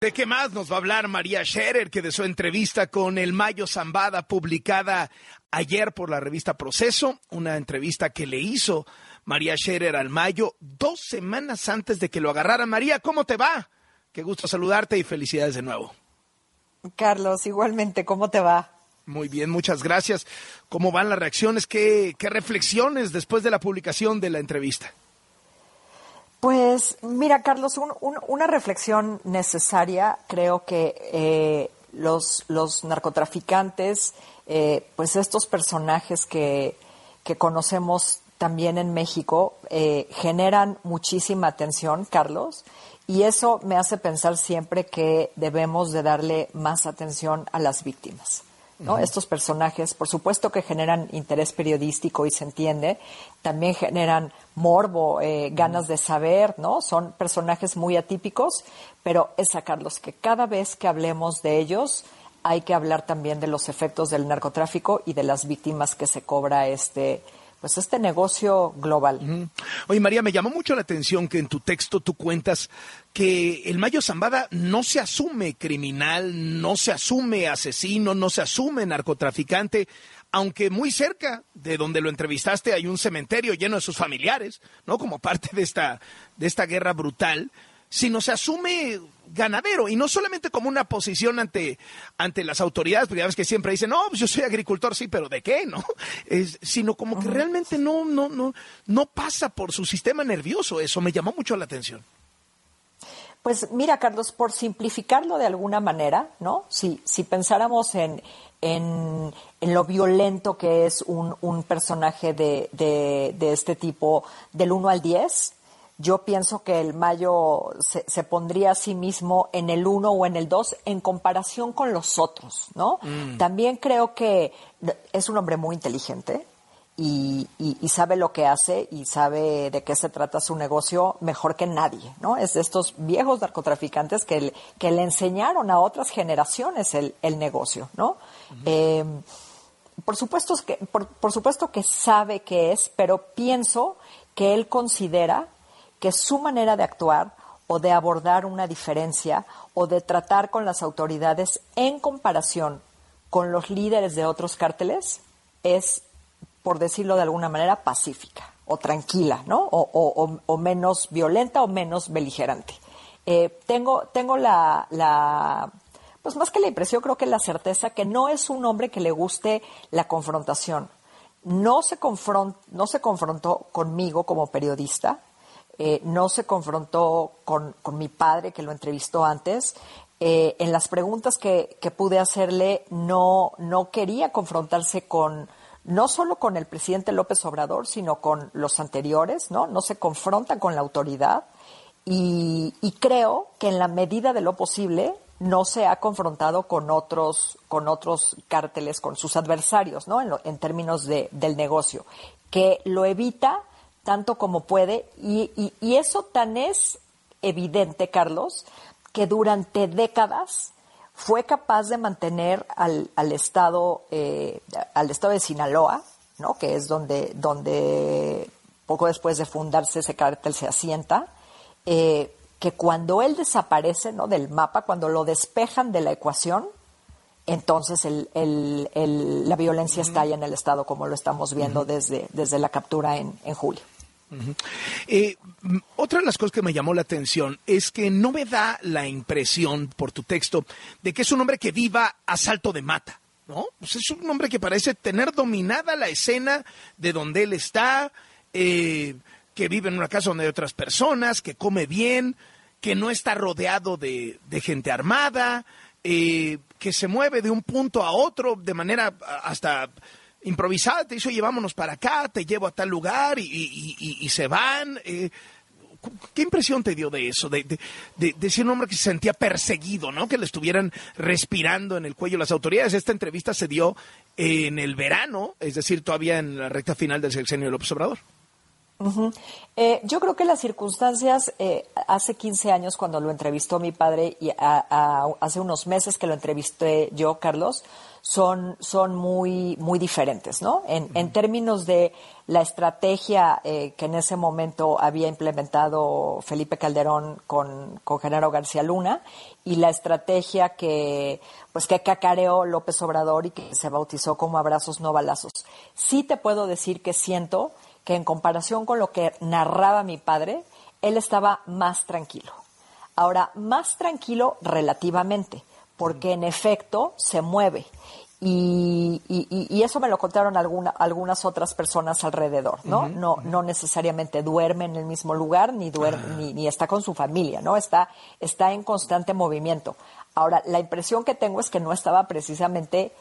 ¿De qué más nos va a hablar María Scherer, que de su entrevista con el Mayo Zambada, publicada ayer por la revista Proceso, una entrevista que le hizo María Scherer al Mayo 2 semanas antes de que lo agarrara? María, ¿cómo te va? Qué gusto saludarte y felicidades de nuevo. Carlos, igualmente, ¿cómo te va? Muy bien, muchas gracias. ¿Cómo van las reacciones? ¿Qué reflexiones después de la publicación de la entrevista? Pues mira, Carlos, una reflexión necesaria. Creo que los narcotraficantes, pues estos personajes que conocemos también en México, generan muchísima atención, Carlos, y eso me hace pensar siempre que debemos de darle más atención a las víctimas, ¿no? Uh-huh. Estos personajes, por supuesto que generan interés periodístico y se entiende, también generan morbo, ganas de saber, ¿no? Son personajes muy atípicos, pero es sacarlos, que cada vez que hablemos de ellos hay que hablar también de los efectos del narcotráfico y de las víctimas que se cobra este negocio global. Uh-huh. Oye, María, me llamó mucho la atención que en tu texto tú cuentas que el Mayo Zambada no se asume criminal, no se asume asesino, no se asume narcotraficante, aunque muy cerca de donde lo entrevistaste hay un cementerio lleno de sus familiares, ¿no? Como parte de esta guerra brutal, sino se asume ganadero, y no solamente como una posición ante las autoridades, porque ya ves que siempre dicen, no, pues yo soy agricultor, sí, pero ¿de qué? ¿No? Sino como que realmente no pasa por su sistema nervioso. Eso me llamó mucho la atención. Pues mira, Carlos, por simplificarlo de alguna manera, ¿no? Si pensáramos en lo violento que es un personaje de este tipo, del 1 al 10, yo pienso que el Mayo se pondría a sí mismo en el 1 o en el 2 en comparación con los otros, ¿no? También creo que es un hombre muy inteligente y sabe lo que hace y sabe de qué se trata su negocio mejor que nadie, ¿no? Es de estos viejos narcotraficantes que le enseñaron a otras generaciones el negocio, ¿no? Uh-huh. Por supuesto que sabe qué es, pero pienso que él considera que su manera de actuar o de abordar una diferencia o de tratar con las autoridades en comparación con los líderes de otros cárteles es, por decirlo de alguna manera, pacífica o tranquila, ¿no? O menos violenta o menos beligerante. Tengo pues más que la impresión, creo que la certeza que no es un hombre que le guste la confrontación. No se confrontó conmigo como periodista. No se confrontó con mi padre, que lo entrevistó antes. En las preguntas que pude hacerle, no quería confrontarse no solo con el presidente López Obrador, sino con los anteriores, ¿no? No se confronta con la autoridad y creo que en la medida de lo posible no se ha confrontado con otros cárteles, con sus adversarios, ¿no? En términos del negocio, que lo evita tanto como puede, y eso tan es evidente, Carlos, que durante décadas fue capaz de mantener al estado de Sinaloa, ¿no? Que es donde poco después de fundarse ese cártel se asienta, que cuando él desaparece, ¿no? Del mapa, cuando lo despejan de la ecuación, entonces la violencia estalla en el estado, como lo estamos viendo desde la captura en julio. Otra de las cosas que me llamó la atención es que no me da la impresión, por tu texto, de que es un hombre que viva a salto de mata, ¿no? Pues es un hombre que parece tener dominada la escena de donde él está, que vive en una casa donde hay otras personas, que come bien, que no está rodeado de gente armada, que se mueve de un punto a otro de manera hasta improvisada. Te dice, oye, vámonos para acá, te llevo a tal lugar y se van. ¿Qué impresión te dio de eso? De ser un hombre que se sentía perseguido, ¿no? Que le estuvieran respirando en el cuello las autoridades. Esta entrevista se dio en el verano, es decir, todavía en la recta final del sexenio de López Obrador. Ujú. Yo creo que las circunstancias, hace 15 años cuando lo entrevistó mi padre y hace unos meses que lo entrevisté yo, Carlos, son muy, muy diferentes, ¿no? En términos de la estrategia que en ese momento había implementado Felipe Calderón con Genaro García Luna y la estrategia que cacareó López Obrador y que se bautizó como abrazos no balazos. Sí te puedo decir que siento que en comparación con lo que narraba mi padre, él estaba más tranquilo. Ahora, más tranquilo relativamente, porque en efecto se mueve. Y eso me lo contaron algunas otras personas alrededor, ¿no? No necesariamente duerme en el mismo lugar, ni está con su familia, ¿no? Está en constante movimiento. Ahora, la impresión que tengo es que no estaba precisamente...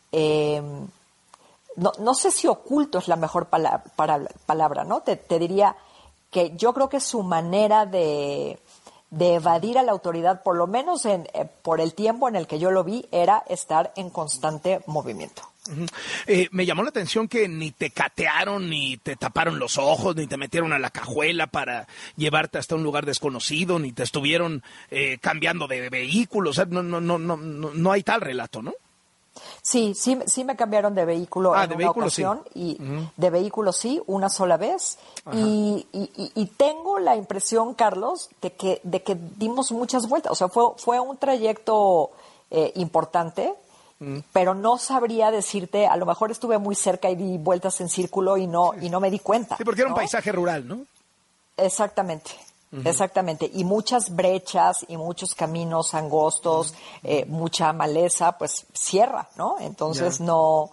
No sé si oculto es la mejor palabra, ¿no? Te diría que yo creo que su manera de evadir a la autoridad, por lo menos por el tiempo en el que yo lo vi, era estar en constante movimiento. Uh-huh. Me llamó la atención que ni te catearon, ni te taparon los ojos, ni te metieron a la cajuela para llevarte hasta un lugar desconocido, ni te estuvieron cambiando de vehículo. O sea, no hay tal relato, ¿no? Sí me cambiaron de vehículo en una ocasión, sí. Y de vehículo sí, una sola vez. Y tengo la impresión, Carlos, de que dimos muchas vueltas. O sea, fue un trayecto importante, pero no sabría decirte, a lo mejor estuve muy cerca y di vueltas en círculo y no me di cuenta. Sí, porque era un ¿no? paisaje rural, ¿no? Exactamente. Exactamente, y muchas brechas y muchos caminos angostos, mucha maleza, pues cierra, ¿no? Entonces no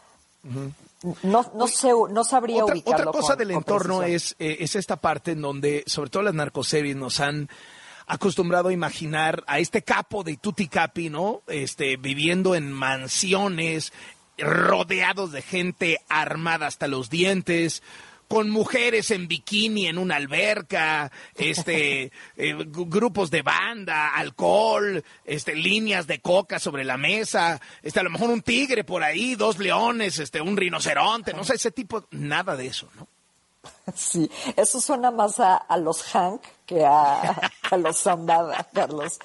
sabría ubicarlo. Otra cosa del entorno precisión. es esta parte en donde, sobre todo las narcoseries, nos han acostumbrado a imaginar a este capo de Tutti Capi, ¿no? Viviendo en mansiones, rodeados de gente armada hasta los dientes, con mujeres en bikini en una alberca, grupos de banda, alcohol, líneas de coca sobre la mesa, a lo mejor un tigre por ahí, 2 leones, un rinoceronte, no sé, ese tipo, nada de eso, ¿no? Sí, eso suena más a los Hank que a los Zambada, Carlos.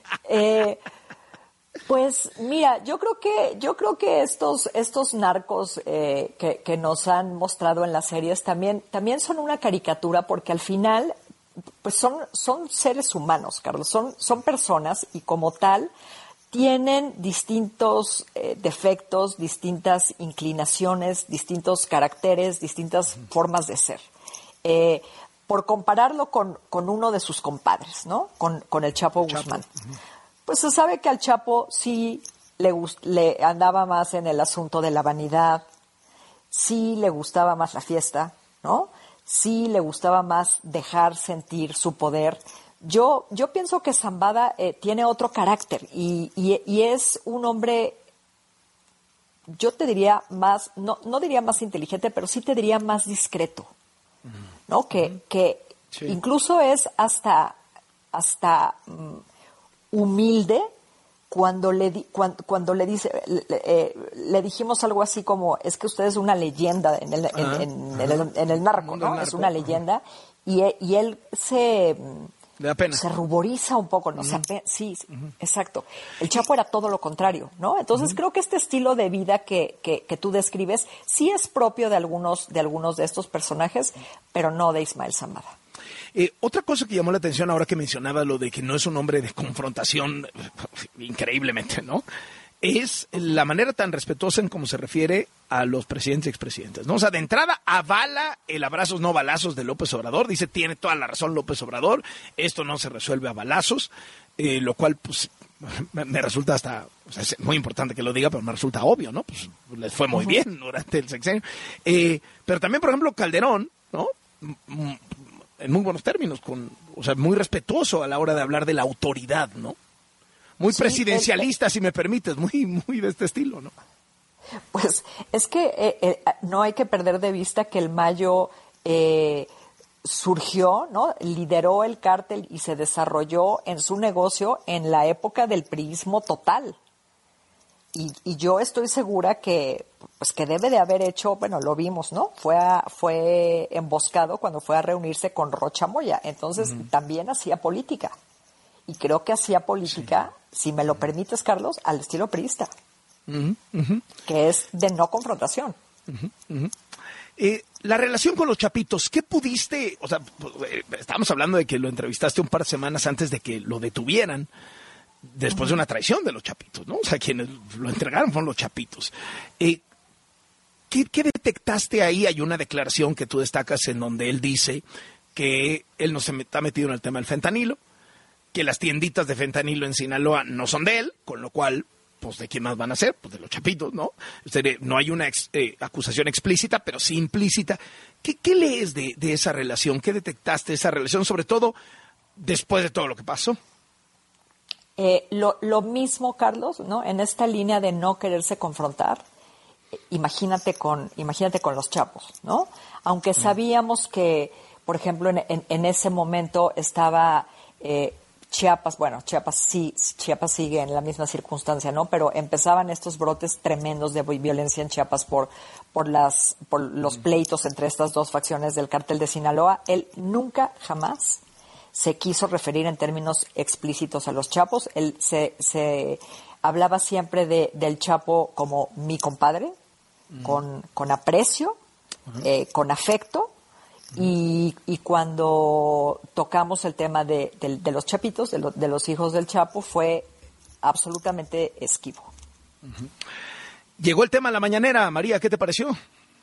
Pues mira, yo creo que estos narcos que nos han mostrado en las series también son una caricatura, porque al final pues son seres humanos, Carlos, son personas y como tal tienen distintos defectos, distintas inclinaciones, distintos caracteres, distintas formas de ser. Por compararlo con uno de sus compadres, ¿no? Con el Chapo Guzmán. Pues se sabe que al Chapo sí le andaba más en el asunto de la vanidad, sí le gustaba más la fiesta, ¿no? Sí le gustaba más dejar sentir su poder. Yo pienso que Zambada tiene otro carácter y es un hombre, yo te diría más, no diría más inteligente, pero sí te diría más discreto, ¿no? Que sí. Incluso es hasta humilde cuando le dice, le dijimos algo así como, es que usted es una leyenda en el narco, ¿no? Es una leyenda, y él se ruboriza un poco, ¿no? Sí, exacto. El Chapo era todo lo contrario, ¿no? Entonces creo que este estilo de vida que tú describes sí es propio de algunos de estos personajes, pero no de Ismael Zambada. Otra cosa que llamó la atención ahora que mencionaba lo de que no es un hombre de confrontación, increíblemente, ¿no? Es la manera tan respetuosa en cómo se refiere a los presidentes y expresidentes, ¿no? O sea, de entrada avala el abrazos no balazos de López Obrador, dice, tiene toda la razón López Obrador, esto no se resuelve a balazos, lo cual, pues, me resulta hasta, o sea, es muy importante que lo diga, pero me resulta obvio, ¿no? Pues les fue muy bien durante el sexenio. Pero también, por ejemplo, Calderón, ¿no? En muy buenos términos, o sea, muy respetuoso a la hora de hablar de la autoridad, ¿no? Muy presidencialista, si me permites, muy de este estilo, ¿no? Pues es que no hay que perder de vista que el Mayo surgió, ¿no? Lideró el cártel y se desarrolló en su negocio en la época del priismo total. y yo estoy segura que pues que debe de haber hecho, bueno, lo vimos, ¿no? Fue emboscado cuando fue a reunirse con Rocha Moya. Entonces, también hacía política. Y creo que hacía política, si me lo permites, Carlos, al estilo priista, que es de no confrontación. La relación con los Chapitos, ¿qué pudiste? O sea, estábamos hablando de que lo entrevistaste un par de semanas antes de que lo detuvieran, después de una traición de los Chapitos, ¿no? O sea, quienes lo entregaron fueron los Chapitos. ¿Qué detectaste ahí? Hay una declaración que tú destacas en donde él dice que él no se está metido en el tema del fentanilo, que las tienditas de fentanilo en Sinaloa no son de él, con lo cual, pues, ¿de quién más van a ser? Pues de los Chapitos, ¿no? No hay una acusación explícita, pero sí implícita. ¿Qué lees de esa relación? ¿Qué detectaste de esa relación, sobre todo después de todo lo que pasó? Lo mismo, Carlos, ¿no? En esta línea de no quererse confrontar, imagínate con los Chapos, ¿no? Aunque sabíamos que, por ejemplo, en ese momento estaba Chiapas sigue en la misma circunstancia, ¿no? Pero empezaban estos brotes tremendos de violencia en Chiapas por los pleitos entre estas dos facciones del cártel de Sinaloa. Él nunca, jamás se quiso referir en términos explícitos a los Chapos. Él se hablaba siempre del Chapo como mi compadre, con aprecio, con afecto, y cuando tocamos el tema de los Chapitos, de los hijos del Chapo, fue absolutamente esquivo. Llegó el tema a la mañanera, María, ¿qué te pareció?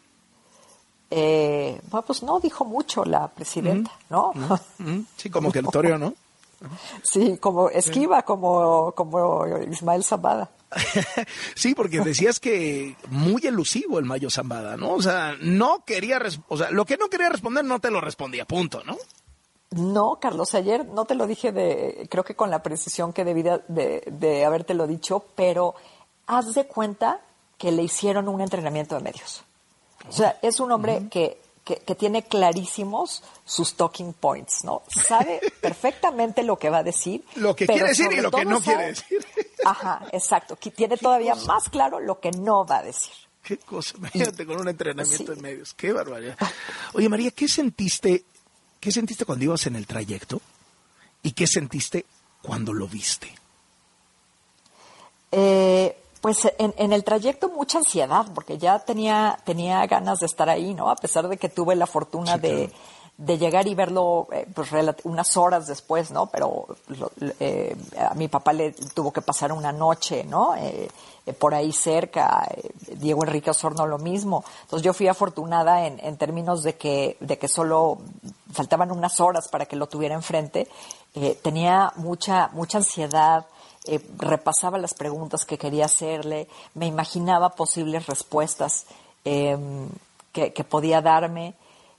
Bueno, pues no dijo mucho la presidenta, ¿no? Sí, como que notorio, ¿no? Sí, como esquiva, como Ismael Zambada. Sí, porque decías que muy elusivo el Mayo Zambada, ¿no? O sea, lo que no quería responder no te lo respondía, punto, ¿no? No, Carlos, ayer no te lo dije creo que con la precisión que debí de habértelo dicho, pero haz de cuenta que le hicieron un entrenamiento de medios. O sea, es un hombre que tiene clarísimos sus talking points, ¿no? Sabe perfectamente lo que va a decir. Lo que quiere decir y lo que no quiere decir. Ajá, exacto. Que tiene todavía más claro lo que no va a decir. Qué cosa, imagínate con un entrenamiento en medios. Qué barbaridad. Oye, María, ¿qué sentiste cuando ibas en el trayecto? ¿Y qué sentiste cuando lo viste? Pues en el trayecto mucha ansiedad, porque ya tenía ganas de estar ahí, ¿no? A pesar de que tuve la fortuna de llegar y verlo pues unas horas después, ¿no? Pero a mi papá le tuvo que pasar una noche, ¿no? Por ahí cerca, Diego Enrique Osorno lo mismo. Entonces yo fui afortunada en términos de que solo faltaban unas horas para que lo tuviera enfrente. Tenía mucha ansiedad. Repasaba las preguntas que quería hacerle, me imaginaba posibles respuestas que podía darme,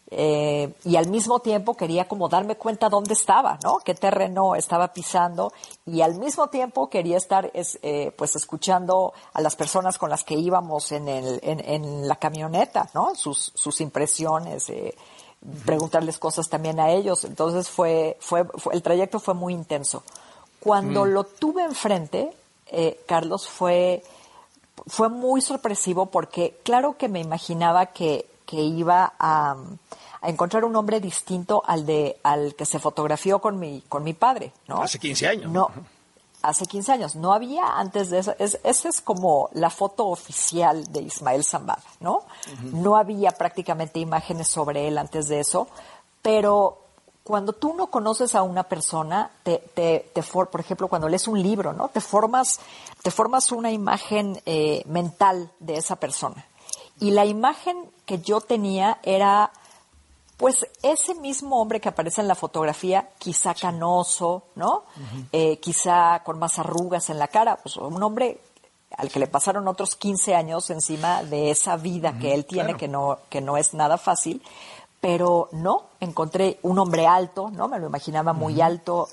y al mismo tiempo quería como darme cuenta dónde estaba, ¿no? Qué terreno estaba pisando, y al mismo tiempo quería estar pues escuchando a las personas con las que íbamos en la camioneta, ¿no? Sus impresiones, preguntarles cosas también a ellos. Entonces el trayecto fue muy intenso. Cuando lo tuve enfrente, Carlos, fue muy sorpresivo porque claro que me imaginaba que iba a encontrar un hombre distinto al que se fotografió con mi padre, ¿no? Hace 15 años. No, hace 15 años. No había antes de eso. Esa es como la foto oficial de Ismael Zambada, ¿no? No había prácticamente imágenes sobre él antes de eso, pero cuando tú no conoces a una persona, por ejemplo, cuando lees un libro, ¿no? Te formas una imagen mental de esa persona. Y la imagen que yo tenía era, pues, ese mismo hombre que aparece en la fotografía, quizá canoso, ¿no? Quizá con más arrugas en la cara, pues un hombre al que le pasaron otros 15 años encima de esa vida que él tiene, claro, que no es nada fácil. Pero no, encontré un hombre alto, ¿no? Me lo imaginaba muy alto,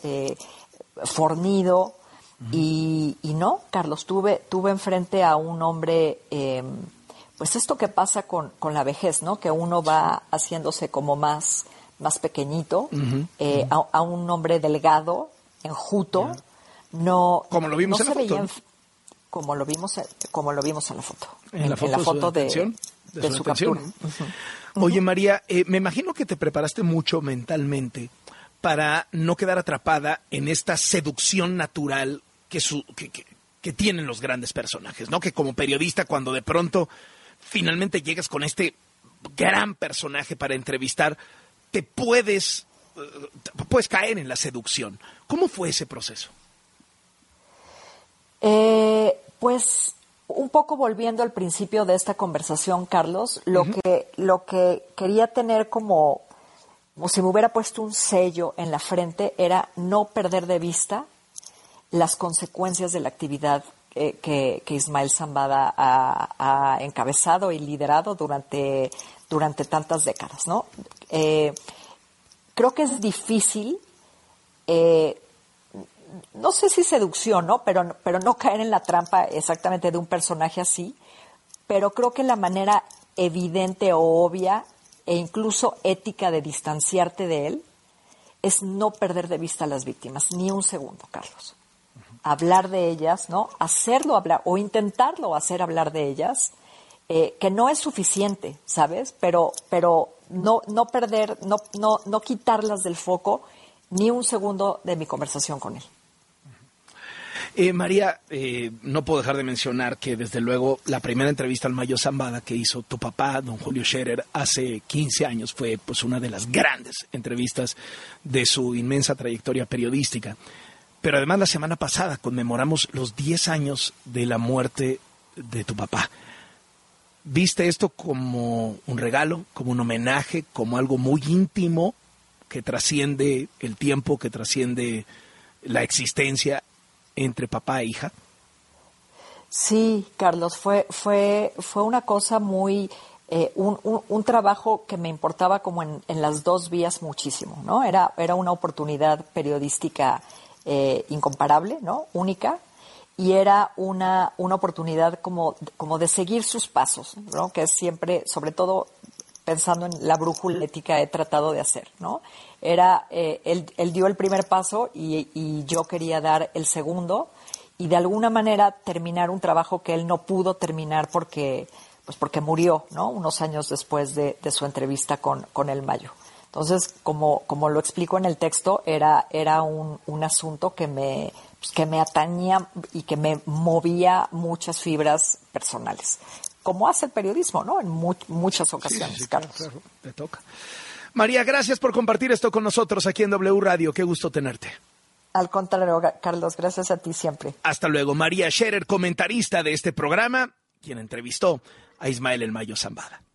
fornido, y no, Carlos, tuve enfrente a un hombre, pues esto que pasa con la vejez, ¿no? Que uno va haciéndose como más pequeñito, a un hombre delgado, enjuto, no, como lo vimos no en la foto. como lo vimos en la foto. En la foto de su captura. detención. Oye, María, me imagino que te preparaste mucho mentalmente para no quedar atrapada en esta seducción natural que tienen los grandes personajes, ¿no? Que como periodista, cuando de pronto finalmente llegas con este gran personaje para entrevistar, te puedes caer en la seducción. ¿Cómo fue ese proceso? Pues un poco volviendo al principio de esta conversación, Carlos, lo que quería tener como si me hubiera puesto un sello en la frente era no perder de vista las consecuencias de la actividad que Ismael Zambada ha encabezado y liderado durante tantas décadas, ¿no? Creo que es difícil, no sé si seducción, ¿no? Pero no caer en la trampa exactamente de un personaje así, pero creo que la manera evidente o obvia e incluso ética de distanciarte de él es no perder de vista a las víctimas, ni un segundo, Carlos. Hablar de ellas, ¿no? Hacerlo hablar o intentarlo hacer hablar de ellas, que no es suficiente, ¿sabes? Pero no perder, no quitarlas del foco ni un segundo de mi conversación con él. María, no puedo dejar de mencionar que desde luego la primera entrevista al Mayo Zambada que hizo tu papá, don Julio Scherer, hace 15 años fue pues una de las grandes entrevistas de su inmensa trayectoria periodística. Pero además la semana pasada conmemoramos los 10 años de la muerte de tu papá. ¿Viste esto como un regalo, como un homenaje, como algo muy íntimo que trasciende el tiempo, que trasciende la existencia entre papá e hija? Sí, Carlos, fue una cosa muy, un trabajo que me importaba como en las dos vías muchísimo, ¿no? Era una oportunidad periodística incomparable, ¿no? Única, y era una oportunidad como de seguir sus pasos, ¿no? Que es siempre, sobre todo pensando en la brújula ética, he tratado de hacer, ¿no? Él dio el primer paso y yo quería dar el segundo y de alguna manera terminar un trabajo que él no pudo terminar porque murió, ¿no? Unos años después de su entrevista con el Mayo. Entonces, como lo explico en el texto, era un asunto que me atañía y que me movía muchas fibras personales, como hace el periodismo, ¿no? En muchas ocasiones, sí, Carlos. Claro, te toca. María, gracias por compartir esto con nosotros aquí en W Radio. Qué gusto tenerte. Al contrario, Carlos, gracias a ti siempre. Hasta luego. María Scherer, comentarista de este programa, quien entrevistó a Ismael El Mayo Zambada.